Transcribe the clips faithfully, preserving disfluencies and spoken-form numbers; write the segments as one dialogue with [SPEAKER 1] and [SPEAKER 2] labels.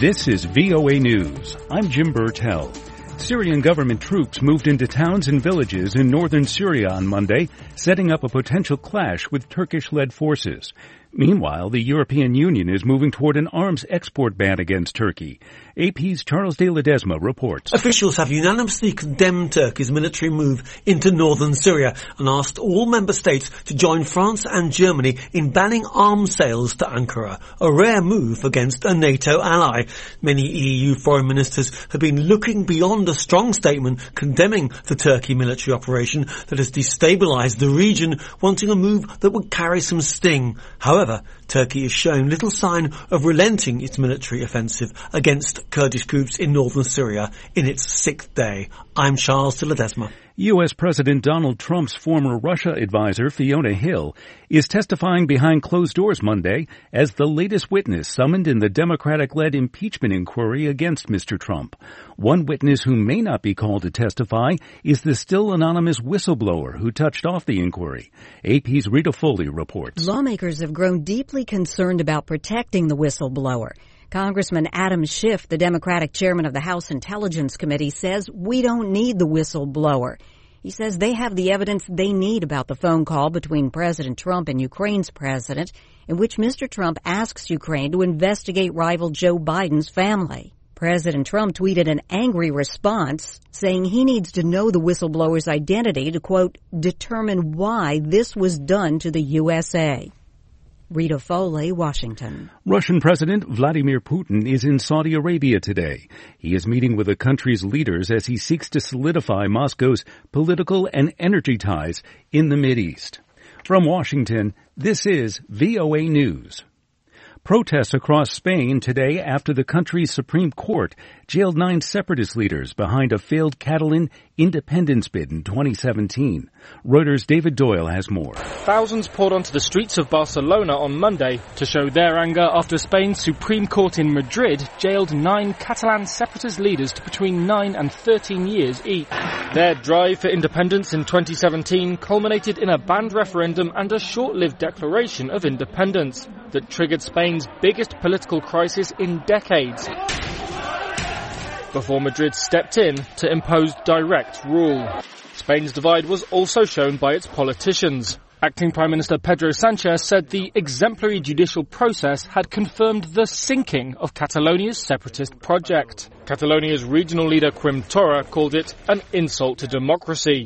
[SPEAKER 1] This is V O A News. I'm Jim Burtell. Syrian government troops moved into towns and villages in northern Syria on Monday, setting up a potential clash with Turkish-led forces. Meanwhile, the European Union is moving toward an arms export ban against Turkey. A P's Charles de Ledesma reports.
[SPEAKER 2] Officials have unanimously condemned Turkey's military move into northern Syria and asked all member states to join France and Germany in banning arms sales to Ankara, a rare move against a NATO ally. Many E U foreign ministers have been looking beyond a strong statement condemning the Turkey military operation that has destabilised the region, wanting a move that would carry some sting. However, However, Turkey has shown little sign of relenting its military offensive against Kurdish groups in northern Syria in its sixth day. I'm Charles de Ledesma.
[SPEAKER 1] U S. President Donald Trump's former Russia advisor, Fiona Hill, is testifying behind closed doors Monday as the latest witness summoned in the Democratic-led impeachment inquiry against Mister Trump. One witness who may not be called to testify is the still anonymous whistleblower who touched off the inquiry. A P's Rita Foley reports.
[SPEAKER 3] Lawmakers have grown deeply concerned about protecting the whistleblower. Congressman Adam Schiff, the Democratic chairman of the House Intelligence Committee, says we don't need the whistleblower. He says they have the evidence they need about the phone call between President Trump and Ukraine's president, in which Mister Trump asks Ukraine to investigate rival Joe Biden's family. President Trump tweeted an angry response, saying he needs to know the whistleblower's identity to, quote, determine why this was done to the U S A. Rita Foley, Washington.
[SPEAKER 1] Russian President Vladimir Putin is in Saudi Arabia today. He is meeting with the country's leaders as he seeks to solidify Moscow's political and energy ties in the Mideast. From Washington, this is V O A News. Protests across Spain today after the country's Supreme Court jailed nine separatist leaders behind a failed Catalan independence bid in twenty seventeen. Reuters' David Doyle has more.
[SPEAKER 4] Thousands poured onto the streets of Barcelona on Monday to show their anger after Spain's Supreme Court in Madrid jailed nine Catalan separatist leaders to between nine and thirteen years each. Their drive for independence in twenty seventeen culminated in a banned referendum and a short-lived declaration of independence that triggered Spain's biggest political crisis in decades, before Madrid stepped in to impose direct rule. Spain's divide was also shown by its politicians. Acting Prime Minister Pedro Sanchez said the exemplary judicial process had confirmed the sinking of Catalonia's separatist project. Catalonia's regional leader Quim Torra called it an insult to democracy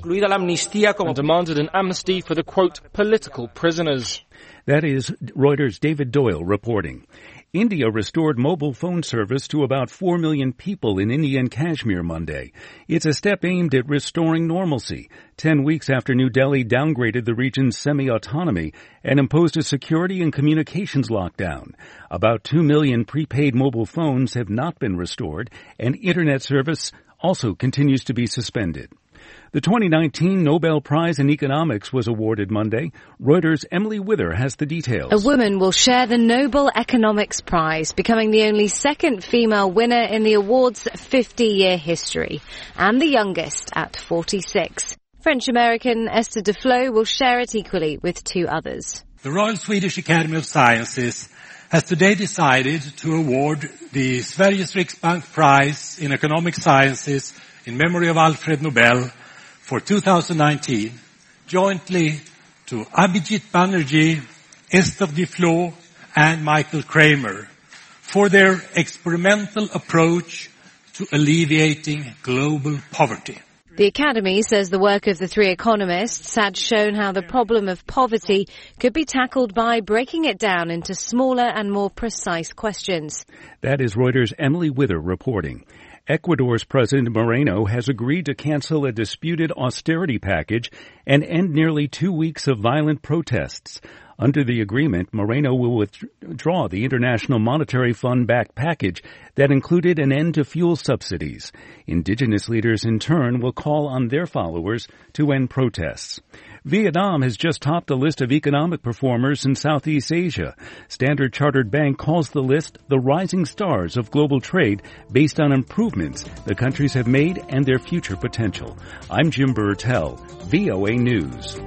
[SPEAKER 4] and demanded an amnesty for the, quote, political prisoners.
[SPEAKER 1] That is Reuters' David Doyle reporting. India restored mobile phone service to about four million people in Indian Kashmir Monday. It's a step aimed at restoring normalcy, ten weeks after New Delhi downgraded the region's semi-autonomy and imposed a security and communications lockdown. About two million prepaid mobile phones have not been restored, and internet service also continues to be suspended. The twenty nineteen Nobel Prize in Economics was awarded Monday. Reuters' Emily Wither has the details.
[SPEAKER 5] A woman will share the Nobel Economics Prize, becoming the only second female winner in the award's fifty-year history, and the youngest at forty-six. French-American Esther Duflo will share it equally with two others.
[SPEAKER 6] The Royal Swedish Academy of Sciences has today decided to award the Sveriges Riksbank Prize in Economic Sciences in memory of Alfred Nobel for two thousand nineteen, jointly to Abhijit Banerjee, Esther Duflo, and Michael Kramer for their experimental approach to alleviating global poverty.
[SPEAKER 5] The Academy says the work of the three economists had shown how the problem of poverty could be tackled by breaking it down into smaller and more precise questions.
[SPEAKER 1] That is Reuters' Emily Wither reporting. Ecuador's President Moreno has agreed to cancel a disputed austerity package and end nearly two weeks of violent protests. Under the agreement, Moreno will withdraw the International Monetary Fund-backed package that included an end to fuel subsidies. Indigenous leaders, in turn, will call on their followers to end protests. Vietnam has just topped the list of economic performers in Southeast Asia. Standard Chartered Bank calls the list the rising stars of global trade based on improvements the countries have made and their future potential. I'm Jim Burtell, V O A News.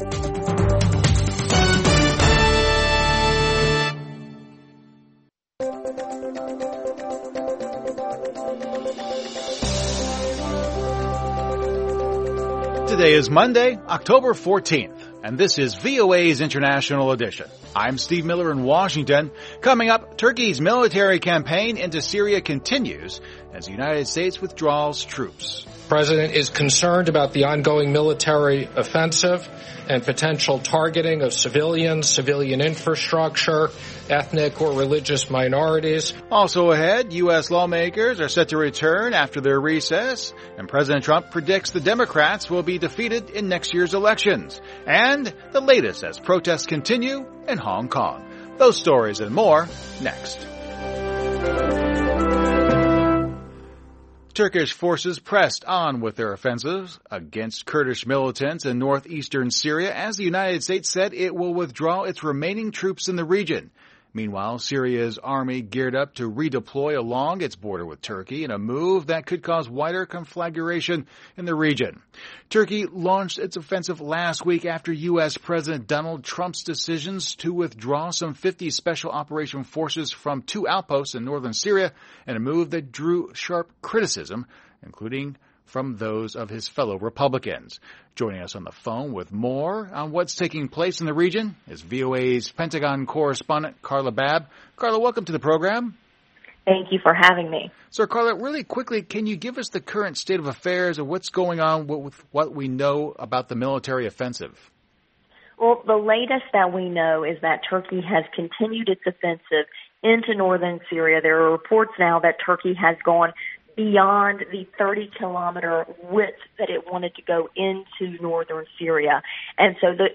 [SPEAKER 7] Today is Monday, October fourteenth, and this is V O A's International Edition. I'm Steve Miller in Washington. Coming up, Turkey's military campaign into Syria continues as the United States withdraws troops.
[SPEAKER 8] The President is concerned about the ongoing military offensive and potential targeting of civilians, civilian infrastructure, ethnic or religious minorities.
[SPEAKER 7] Also ahead, U S lawmakers are set to return after their recess, and President Trump predicts the Democrats will be defeated in next year's elections. And the latest as protests continue in Hong Kong. Those stories and more next. Turkish forces pressed on with their offensives against Kurdish militants in northeastern Syria as the United States said it will withdraw its remaining troops in the region. Meanwhile, Syria's army geared up to redeploy along its border with Turkey in a move that could cause wider conflagration in the region. Turkey launched its offensive last week after U S. President Donald Trump's decisions to withdraw some fifty special operation forces from two outposts in northern Syria in a move that drew sharp criticism, including from those of his fellow Republicans. Joining us on the phone with more on what's taking place in the region is V O A's Pentagon correspondent, Carla Babb. Carla, welcome to the program.
[SPEAKER 9] Thank you for having me.
[SPEAKER 7] So, Carla, really quickly, can you give us the current state of affairs of what's going on with what we know about the military offensive?
[SPEAKER 9] Well, the latest that we know is that Turkey has continued its offensive into northern Syria. There are reports now that Turkey has gone beyond the thirty kilometer width that it wanted to go into northern Syria. And so the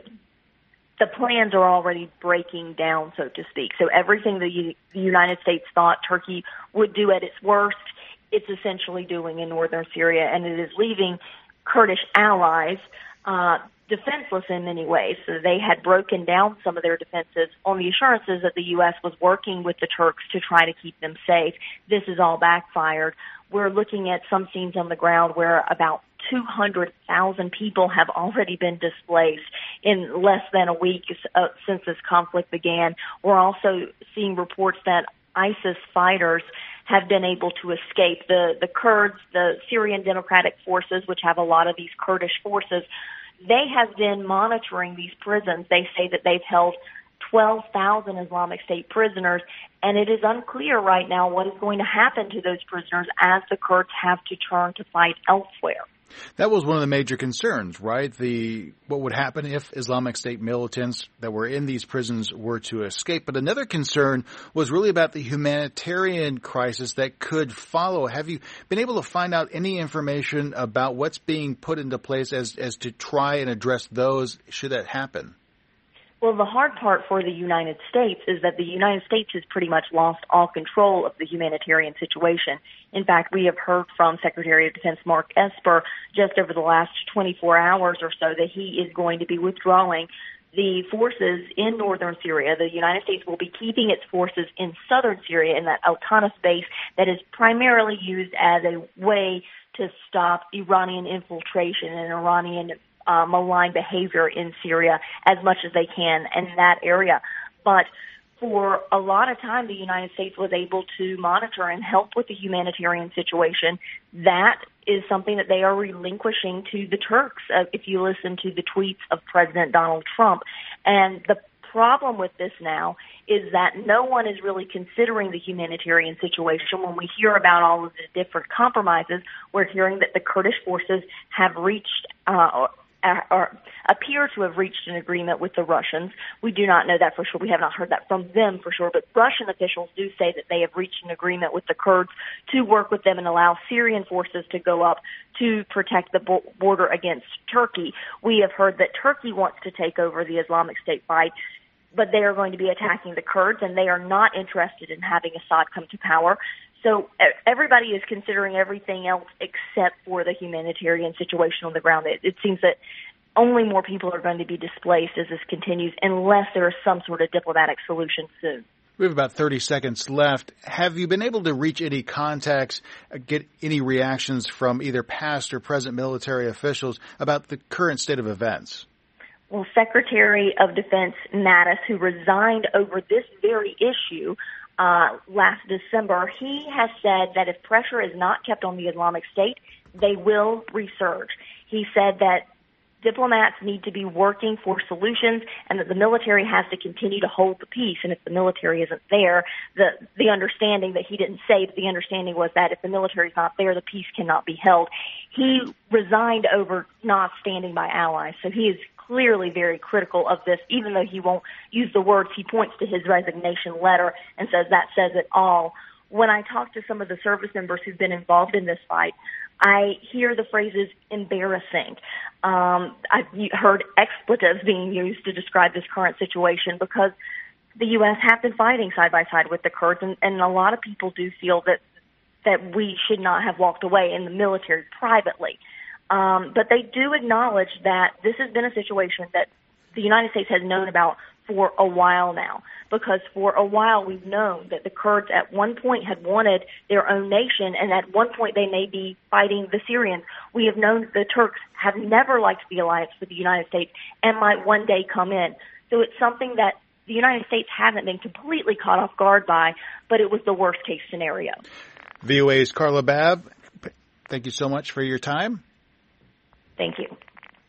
[SPEAKER 9] the plans are already breaking down, so to speak. So everything the, U- the United States thought Turkey would do at its worst, it's essentially doing in northern Syria, and it is leaving Kurdish allies uh, defenseless in many ways. So they had broken down some of their defenses on the assurances that the U S was working with the Turks to try to keep them safe. This has all backfired. We're looking at some scenes on the ground where about two hundred thousand people have already been displaced in less than a week uh, since this conflict began. We're also seeing reports that ISIS fighters have been able to escape. The, the Kurds, the Syrian Democratic Forces, which have a lot of these Kurdish forces, they have been monitoring these prisons. They say that they've held twelve thousand Islamic State prisoners, and it is unclear right now what is going to happen to those prisoners as the Kurds have to turn to fight elsewhere.
[SPEAKER 7] That was one of the major concerns, right? The what would happen if Islamic State militants that were in these prisons were to escape. But another concern was really about the humanitarian crisis that could follow. Have you been able to find out any information about what's being put into place as, as to try and address those should that happen?
[SPEAKER 9] Well, the hard part for the United States is that the United States has pretty much lost all control of the humanitarian situation. In fact, we have heard from Secretary of Defense Mark Esper just over the last twenty-four hours or so that he is going to be withdrawing the forces in northern Syria. The United States will be keeping its forces in southern Syria in that Al-Tanis base that is primarily used as a way to stop Iranian infiltration and Iranian Uh, malign behavior in Syria as much as they can in that area. But for a lot of time, the United States was able to monitor and help with the humanitarian situation. That is something that they are relinquishing to the Turks, uh, if you listen to the tweets of President Donald Trump. And the problem with this now is that no one is really considering the humanitarian situation. When we hear about all of the different compromises, we're hearing that the Kurdish forces have reached uh, or appear to have reached an agreement with the Russians. We do not know that for sure. We have not heard that from them for sure, but Russian officials do say that they have reached an agreement with the Kurds to work with them and allow Syrian forces to go up to protect the bo- border against Turkey. We have heard that Turkey wants to take over the Islamic State fight, but they are going to be attacking the Kurds, and they are not interested in having Assad come to power. So everybody is considering everything else except for the humanitarian situation on the ground. It, it seems that only more people are going to be displaced as this continues unless there is some sort of diplomatic solution soon.
[SPEAKER 7] We have about thirty seconds left. Have you been able to reach any contacts, get any reactions from either past or present military officials about the current state of events?
[SPEAKER 9] Well, Secretary of Defense Mattis, who resigned over this very issue, uh, last December, he has said that if pressure is not kept on the Islamic State, they will resurge. He said that diplomats need to be working for solutions and that the military has to continue to hold the peace. And if the military isn't there, the, the understanding that he didn't say, but the understanding was that if the military's not there, the peace cannot be held. He resigned over not standing by allies. So he is clearly very critical of this, even though he won't use the words. He points to his resignation letter and says that says it all. When I talk to some of the service members who've been involved in this fight, I hear the phrases embarrassing. Um, I've heard expletives being used to describe this current situation because the U S have been fighting side by side with the Kurds, and, and a lot of people do feel that that we should not have walked away in the military privately. Um, but they do acknowledge that this has been a situation that the United States has known about for a while now, because for a while we've known that the Kurds at one point had wanted their own nation, and at one point they may be fighting the Syrians. We have known that the Turks have never liked the alliance with the United States and might one day come in. So it's something that the United States hasn't been completely caught off guard by, but it was the worst case scenario.
[SPEAKER 7] V O A's Carla Babb, thank you so much for your time.
[SPEAKER 9] Thank you.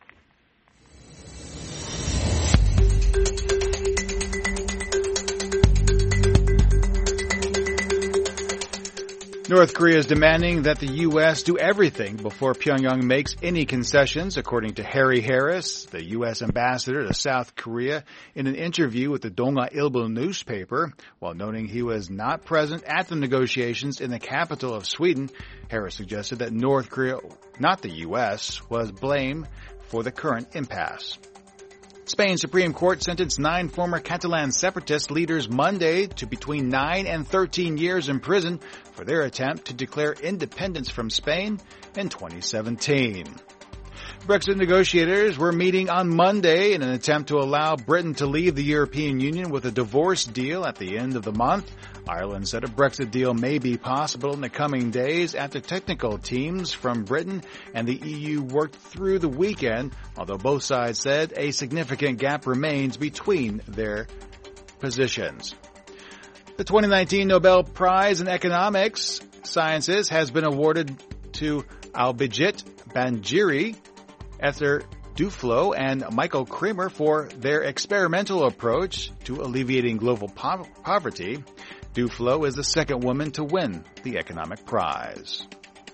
[SPEAKER 7] North Korea is demanding that the U S do everything before Pyongyang makes any concessions, according to Harry Harris, the U S ambassador to South Korea, in an interview with the Donga Ilbo newspaper. While noting he was not present at the negotiations in the capital of Sweden, Harris suggested that North Korea, not the U S, was blamed for the current impasse. Spain's Supreme Court sentenced nine former Catalan separatist leaders Monday to between nine and thirteen years in prison for their attempt to declare independence from Spain in twenty seventeen. Brexit negotiators were meeting on Monday in an attempt to allow Britain to leave the European Union with a divorce deal at the end of the month. Ireland said a Brexit deal may be possible in the coming days after technical teams from Britain and the E U worked through the weekend, although both sides said a significant gap remains between their positions. The twenty nineteen Nobel Prize in Economics Sciences has been awarded to Abhijit Banerjee, Esther Duflo, and Michael Kremer for their experimental approach to alleviating global po- poverty. Duflo is the second woman to win the economic prize.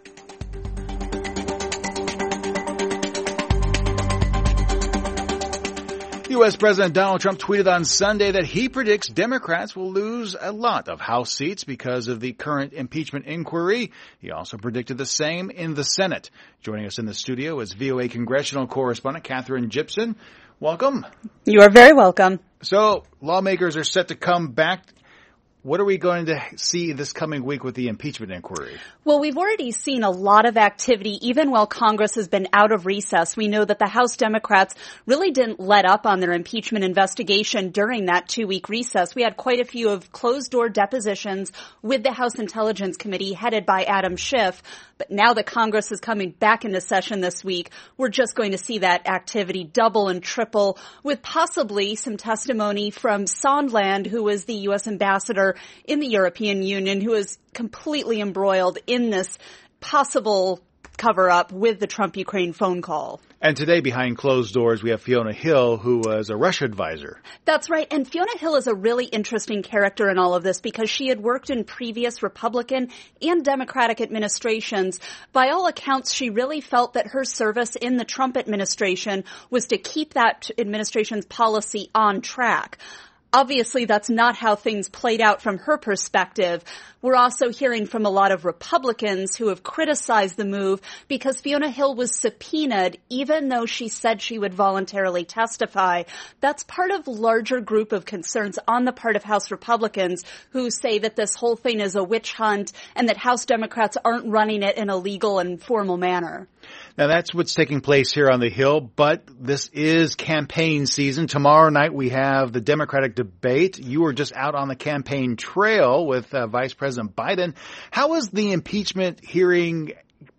[SPEAKER 7] U S President Donald Trump tweeted on Sunday that he predicts Democrats will lose a lot of House seats because of the current impeachment inquiry. He also predicted the same in the Senate. Joining us in the studio is V O A congressional correspondent Katherine Gibson. Welcome.
[SPEAKER 10] You are very welcome.
[SPEAKER 7] So, lawmakers are set to come back. What are we going to see this coming week with the impeachment inquiry?
[SPEAKER 10] Well, we've already seen a lot of activity even while Congress has been out of recess. We know that the House Democrats really didn't let up on their impeachment investigation during that two-week recess. We had quite a few of closed-door depositions with the House Intelligence Committee headed by Adam Schiff. But now that Congress is coming back into session this week, we're just going to see that activity double and triple with possibly some testimony from Sondland, who is the U S ambassador in the European Union, who is completely embroiled in this possible cover-up with the Trump-Ukraine phone call.
[SPEAKER 7] And today, behind closed doors, we have Fiona Hill, who was a Russia advisor.
[SPEAKER 10] That's right. And Fiona Hill is a really interesting character in all of this because she had worked in previous Republican and Democratic administrations. By all accounts, she really felt that her service in the Trump administration was to keep that administration's policy on track. Obviously, that's not how things played out from her perspective. We're also hearing from a lot of Republicans who have criticized the move because Fiona Hill was subpoenaed even though she said she would voluntarily testify. That's part of a larger group of concerns on the part of House Republicans who say that this whole thing is a witch hunt and that House Democrats aren't running it in a legal and formal manner.
[SPEAKER 7] Now, that's what's taking place here on the Hill, but this is campaign season. Tomorrow night we have the Democratic debate. You were just out on the campaign trail with uh, Vice President Biden. How is the impeachment hearing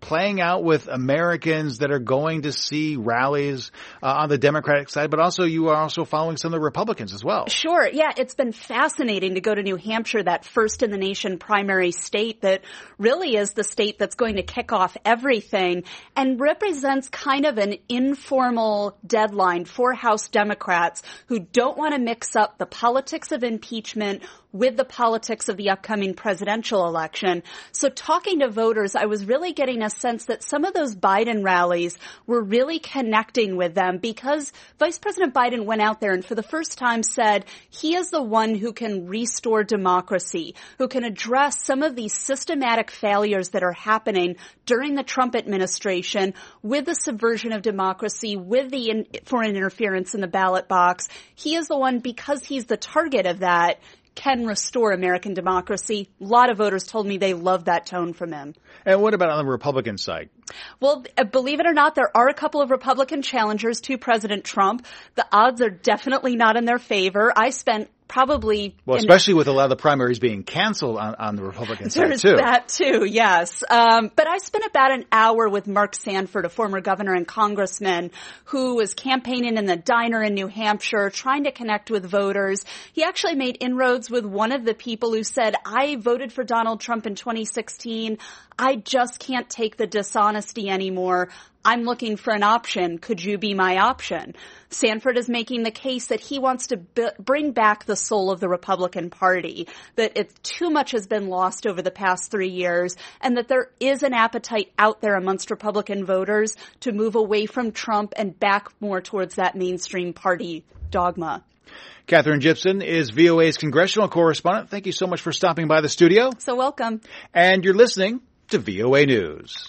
[SPEAKER 7] playing out with Americans that are going to see rallies uh, on the Democratic side, but also you are also following some of the Republicans as well.
[SPEAKER 10] Sure. Yeah, it's been fascinating to go to New Hampshire, that first in the nation primary state that really is the state that's going to kick off everything and represents kind of an informal deadline for House Democrats who don't want to mix up the politics of impeachment with the politics of the upcoming presidential election. So talking to voters, I was really getting a sense that some of those Biden rallies were really connecting with them because Vice President Biden went out there and for the first time said he is the one who can restore democracy, who can address some of these systematic failures that are happening during the Trump administration with the subversion of democracy, with the in- foreign interference in the ballot box. He is the one, because he's the target of that, can restore American democracy. A lot of voters told me they love that tone from him.
[SPEAKER 7] And what about on the Republican side?
[SPEAKER 10] Well, believe it or not, there are a couple of Republican challengers to President Trump. The odds are definitely not in their favor. I spent probably...
[SPEAKER 7] Well, especially with a lot of the primaries being canceled on, on the Republican side,
[SPEAKER 10] There's
[SPEAKER 7] too.
[SPEAKER 10] There's that, too, yes. Um, but I spent about an hour with Mark Sanford, a former governor and congressman, who was campaigning in the diner in New Hampshire, trying to connect with voters. He actually made inroads with one of the people who said, I voted for Donald Trump in twenty sixteen. I just can't take the dishonesty anymore. I'm looking for an option. Could you be my option? Sanford is making the case that he wants to b- bring back the soul of the Republican Party, that it, too much has been lost over the past three years, and that there is an appetite out there amongst Republican voters to move away from Trump and back more towards that mainstream party dogma.
[SPEAKER 7] Katherine Gypson is V O A's congressional correspondent. Thank you so much for stopping by the studio.
[SPEAKER 10] So welcome.
[SPEAKER 7] And you're listening to V O A News.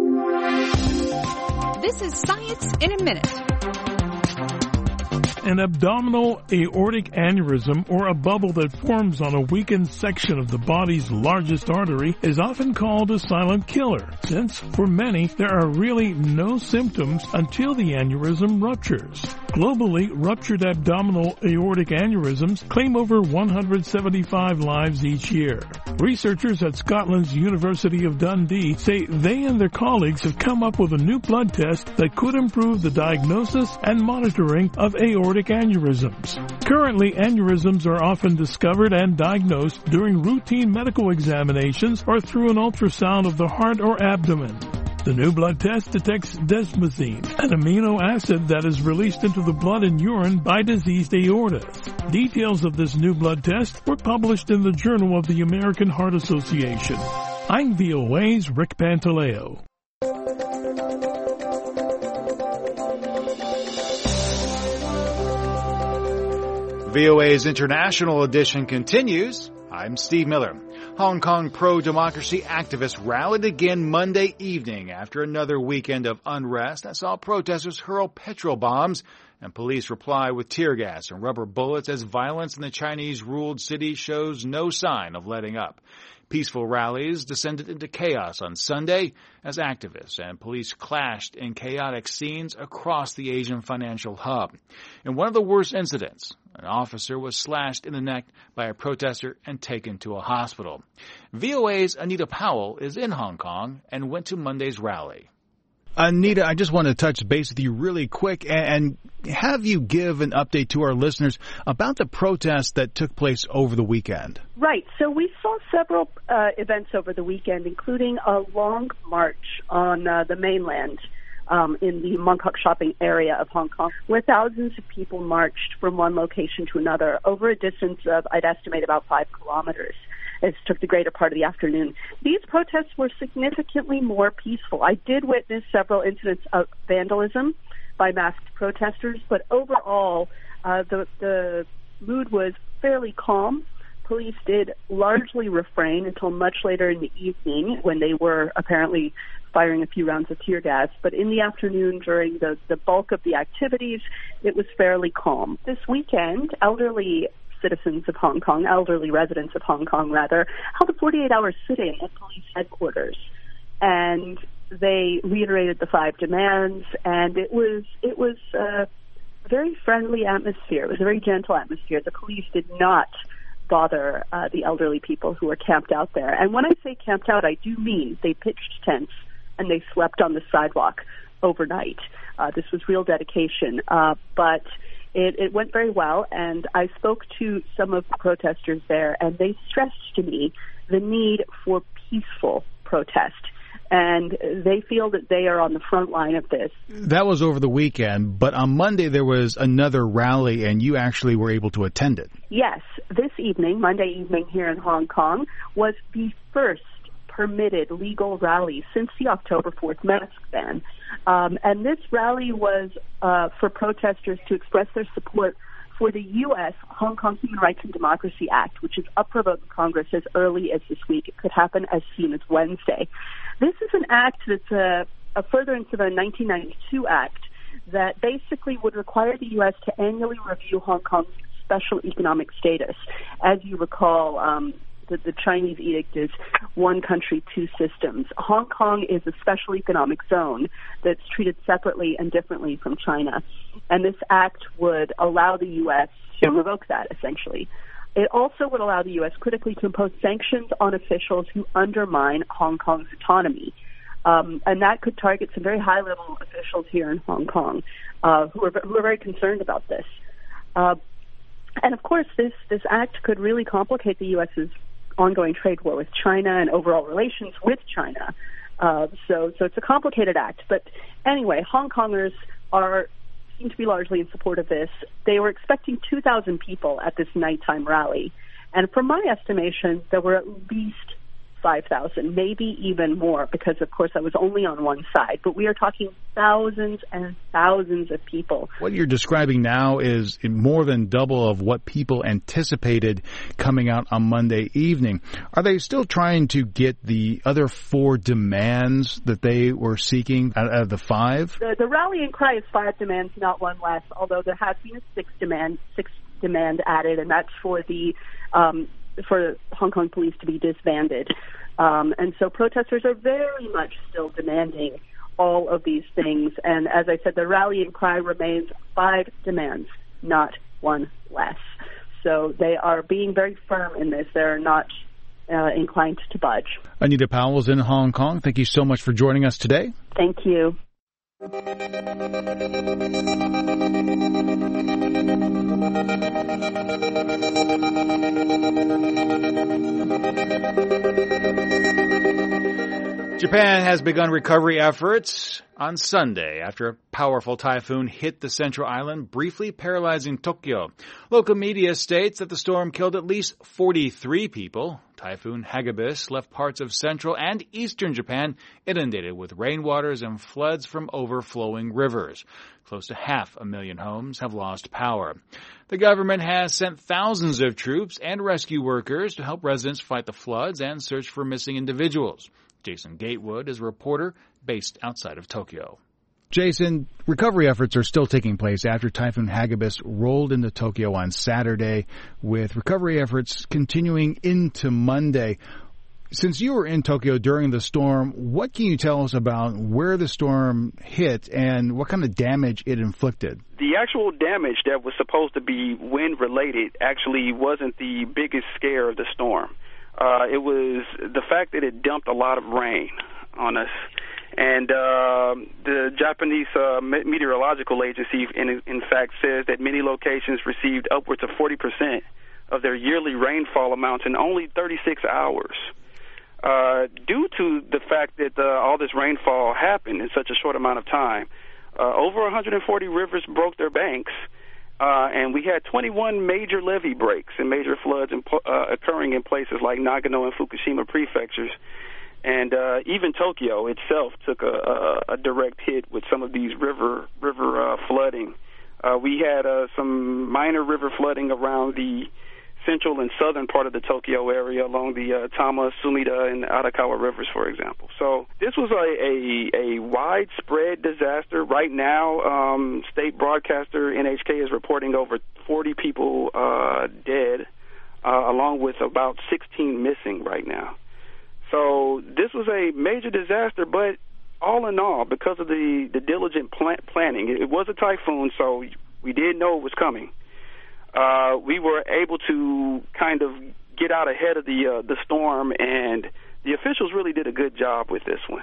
[SPEAKER 11] This is Science in a Minute.
[SPEAKER 12] An abdominal aortic aneurysm, or a bubble that forms on a weakened section of the body's largest artery, is often called a silent killer, since for many there are really no symptoms until the aneurysm ruptures. Globally, ruptured abdominal aortic aneurysms claim over one hundred seventy-five lives each year. Researchers at Scotland's University of Dundee say they and their colleagues have come up with a new blood test that could improve the diagnosis and monitoring of aortic aneurysms. Currently, aneurysms are often discovered and diagnosed during routine medical examinations or through an ultrasound of the heart or abdomen. The new blood test detects desmosine, an amino acid that is released into the blood and urine by diseased aortas. Details of this new blood test were published in the Journal of the American Heart Association. I'm V O A's Rick Pantaleo.
[SPEAKER 7] V O A's International Edition continues. I'm Steve Miller. Hong Kong pro-democracy activists rallied again Monday evening after another weekend of unrest that saw protesters hurl petrol bombs and police reply with tear gas and rubber bullets as violence in the Chinese-ruled city shows no sign of letting up. Peaceful rallies descended into chaos on Sunday as activists and police clashed in chaotic scenes across the Asian financial hub. In one of the worst incidents, an officer was slashed in the neck by a protester and taken to a hospital. V O A's Anita Powell is in Hong Kong and went to Monday's rally. Anita, I just want to touch base with you really quick and have you give an update to our listeners about the protests that took place over the weekend.
[SPEAKER 13] Right. So we saw several uh, events over the weekend, including a long march on uh, the mainland um, in the Mong Kok shopping area of Hong Kong, where thousands of people marched from one location to another over a distance of, I'd estimate, about five kilometers. It took the greater part of the afternoon. These protests were significantly more peaceful. I did witness several incidents of vandalism by masked protesters, but overall, uh, the, the mood was fairly calm. Police did largely refrain until much later in the evening when they were apparently firing a few rounds of tear gas. But in the afternoon, during the, the bulk of the activities, it was fairly calm. This weekend, elderly citizens of Hong Kong, elderly residents of Hong Kong, rather, held a forty-eight hour sit-in at police headquarters. And they reiterated the five demands, and it was it was a very friendly atmosphere. It was a very gentle atmosphere. The police did not bother uh, the elderly people who were camped out there. And when I say camped out, I do mean they pitched tents and they slept on the sidewalk overnight. Uh, this was real dedication, uh, but it, it went very well, and I spoke to some of the protesters there, and they stressed to me the need for peaceful protest. And they feel that they are on the front line of this.
[SPEAKER 7] That was over the weekend, but on Monday there was another rally, and you actually were able to attend it.
[SPEAKER 13] Yes. This evening, Monday evening here in Hong Kong, was the first permitted legal rally since the October fourth mask ban. Um, and this rally was uh, for protesters to express their support for the U S Hong Kong Human Rights and Democracy Act, which is up for vote in Congress as early as this week. It could happen as soon as Wednesday. This is an act that's a, a furtherance of a nineteen ninety-two act that basically would require the U S to annually review Hong Kong's special economic status. As you recall, um, the, the Chinese edict is one country, two systems. Hong Kong is a special economic zone that's treated separately and differently from China. And this act would allow the U S to revoke that, essentially. It also would allow the U S critically to impose sanctions on officials who undermine Hong Kong's autonomy. Um, and that could target some very high-level officials here in Hong Kong uh, who, are, who are very concerned about this. Uh, and, of course, this, this act could really complicate the U S's ongoing trade war with China and overall relations with China. Uh, so, so it's a complicated act. But anyway, Hong Kongers are seem to be largely in support of this. They were expecting two thousand people at this nighttime rally. And from my estimation, there were at least five thousand, maybe even more, because, of course, I was only on one side. But we are talking thousands and thousands of people.
[SPEAKER 7] What you're describing now is more than double of what people anticipated coming out on Monday evening. Are they still trying to get the other four demands that they were seeking out of the five?
[SPEAKER 13] The, the rallying cry is five demands, not one less, although there has been a sixth demand, sixth demand added, and that's for the um, for Hong Kong police to be disbanded. Um, and so protesters are very much still demanding all of these things. And as I said, the rallying cry remains five demands, not one less. So they are being very firm in this. They're not uh, inclined to budge.
[SPEAKER 7] Anita Powell's in Hong Kong. Thank you so much for joining us today.
[SPEAKER 13] Thank you.
[SPEAKER 7] Japan has begun recovery efforts on Sunday after a powerful typhoon hit the central island, briefly paralyzing Tokyo. Local media states that the storm killed at least forty-three people. Typhoon Hagibis left parts of central and eastern Japan inundated with rainwaters and floods from overflowing rivers. Close to half a million homes have lost power. The government has sent thousands of troops and rescue workers to help residents fight the floods and search for missing individuals. Jason Gatewood is a reporter based outside of Tokyo. Jason, recovery efforts are still taking place after Typhoon Hagibis rolled into Tokyo on Saturday, with recovery efforts continuing into Monday. Since you were in Tokyo during the storm, what can you tell us about where the storm hit and what kind of damage it inflicted?
[SPEAKER 14] The actual damage that was supposed to be wind-related actually wasn't the biggest scare of the storm. Uh, it was the fact that it dumped a lot of rain on us. And uh, the Japanese uh, Meteorological Agency, in, in fact, says that many locations received upwards of forty percent of their yearly rainfall amounts in only thirty-six hours. Uh, due to the fact that uh, all this rainfall happened in such a short amount of time, uh, over one hundred forty rivers broke their banks. Uh, and we had twenty-one major levee breaks and major floods in, uh, occurring in places like Nagano and Fukushima prefectures. And uh, even Tokyo itself took a, a, a direct hit with some of these river river uh, flooding. Uh, we had uh, some minor river flooding around the central and southern part of the Tokyo area along the uh, Tama, Sumida, and Arakawa rivers, for example. So this was a, a, a widespread disaster. Right now, um, state broadcaster N H K is reporting over forty people uh, dead, uh, along with about sixteen missing right now. So this was a major disaster, but all in all, because of the, the diligent plan- planning, it, it was a typhoon, so we did know it was coming. Uh, we were able to kind of get out ahead of the uh, the storm, and the officials really did a good job with this one.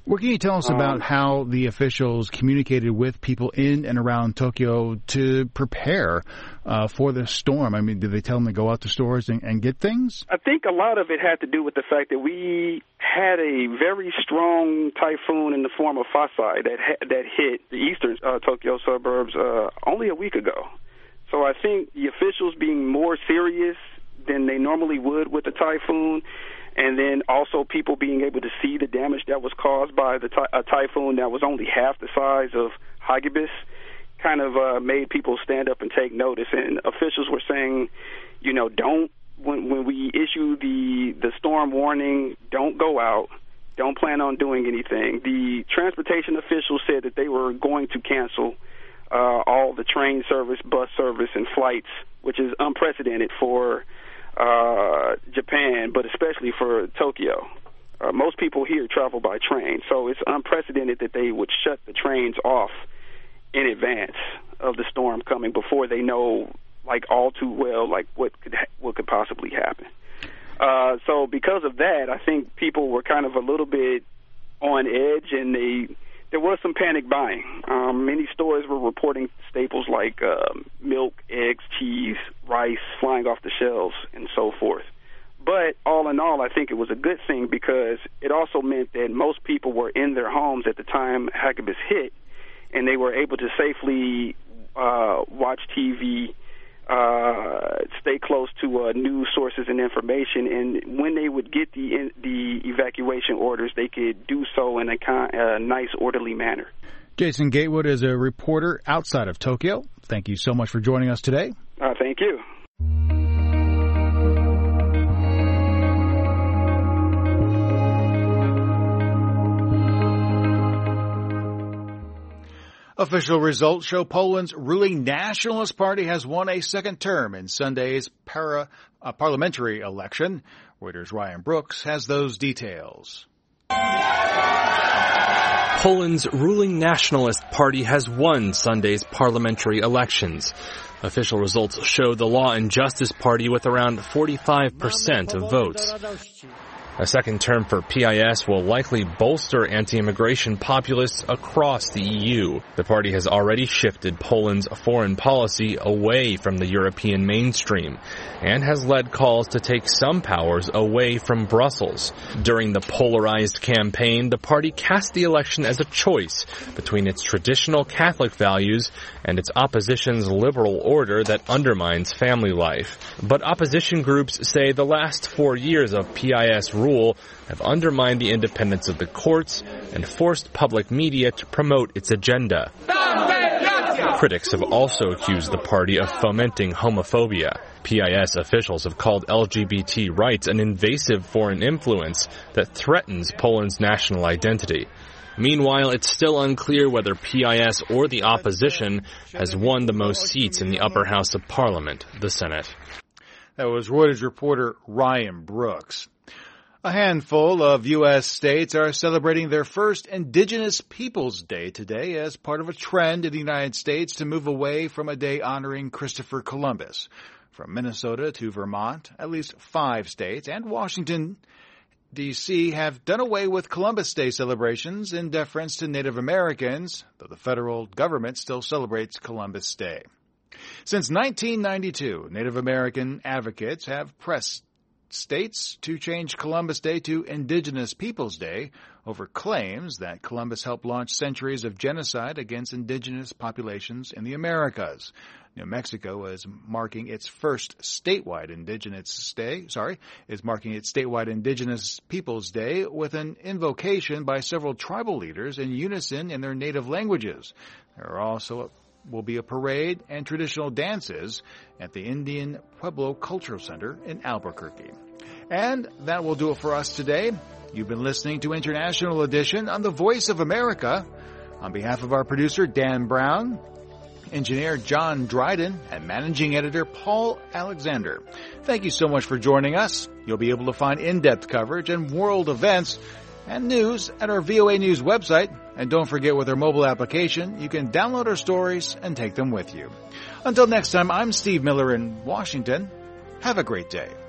[SPEAKER 7] What can you tell us um, about how the officials communicated with people in and around Tokyo to prepare uh, for the storm? I mean, did they tell them to go out to stores and, and get things?
[SPEAKER 14] I think a lot of it had to do with the fact that we had a very strong typhoon in the form of Fasai that ha- that hit the eastern uh, Tokyo suburbs uh, only a week ago. So I think the officials being more serious than they normally would with a typhoon, and then also people being able to see the damage that was caused by the ty- a typhoon that was only half the size of Hagibis, kind of uh, made people stand up and take notice. And officials were saying, you know, don't, when, when we issue the, the storm warning, don't go out, don't plan on doing anything. The transportation officials said that they were going to cancel uh, all the train service, bus service, and flights, which is unprecedented for Uh, Japan, but especially for Tokyo. Uh, most people here travel by train, so it's unprecedented that they would shut the trains off in advance of the storm coming before they know, like, all too well, like, what could ha- what could possibly happen. Uh, so because of that, I think people were kind of a little bit on edge, and they there was some panic buying. Um, many stores were reporting staples like uh, milk, eggs, cheese, rice flying off the shelves, and so forth. But all in all, I think it was a good thing because it also meant that most people were in their homes at the time Hagibis hit, and they were able to safely uh, watch T V, uh, stay close to uh, news sources and information, and when they would get the in, the evacuation orders, they could do so in a con- uh, nice, orderly manner.
[SPEAKER 7] Jason Gatewood is a reporter outside of Tokyo. Thank you so much for joining us today.
[SPEAKER 14] Uh, thank you.
[SPEAKER 7] Official results show Poland's ruling Nationalist Party has won a second term in Sunday's para, uh, parliamentary election. Reuters' Ryan Brooks has those details.
[SPEAKER 15] Poland's ruling Nationalist Party has won Sunday's parliamentary elections. Official results show the Law and Justice Party with around forty-five percent of votes. A second term for P I S will likely bolster anti-immigration populists across the E U. The party has already shifted Poland's foreign policy away from the European mainstream and has led calls to take some powers away from Brussels. During the polarized campaign, the party cast the election as a choice between its traditional Catholic values and its opposition's liberal order that undermines family life. But opposition groups say the last four years of P I S rule have undermined the independence of the courts and forced public media to promote its agenda. Critics have also accused the party of fomenting homophobia. P I S officials have called L G B T rights an invasive foreign influence that threatens Poland's national identity. Meanwhile, it's still unclear whether P I S or the opposition has won the most seats in the upper house of parliament, the Senate.
[SPEAKER 7] That was Reuters reporter Ryan Brooks. A handful of U S states are celebrating their first Indigenous Peoples Day today as part of a trend in the United States to move away from a day honoring Christopher Columbus. From Minnesota to Vermont, at least five states and Washington, D C have done away with Columbus Day celebrations in deference to Native Americans, though the federal government still celebrates Columbus Day. Since nineteen ninety-two, Native American advocates have pressed states to change Columbus Day to Indigenous Peoples Day over claims that Columbus helped launch centuries of genocide against indigenous populations in the Americas. New Mexico is marking its first statewide Indigenous Day, sorry, is marking its statewide Indigenous Peoples Day with an invocation by several tribal leaders in unison in their native languages. There are also will be a parade and traditional dances at the Indian Pueblo Cultural Center in Albuquerque. And that will do it for us today. You've been listening to International Edition on the Voice of America. On behalf of our producer, Dan Brown, engineer John Dryden, and managing editor Paul Alexander, thank you so much for joining us. You'll be able to find in-depth coverage and world events and news at our V O A News website. And don't forget, with our mobile application, you can download our stories and take them with you. Until next time, I'm Steve Miller in Washington. Have a great day.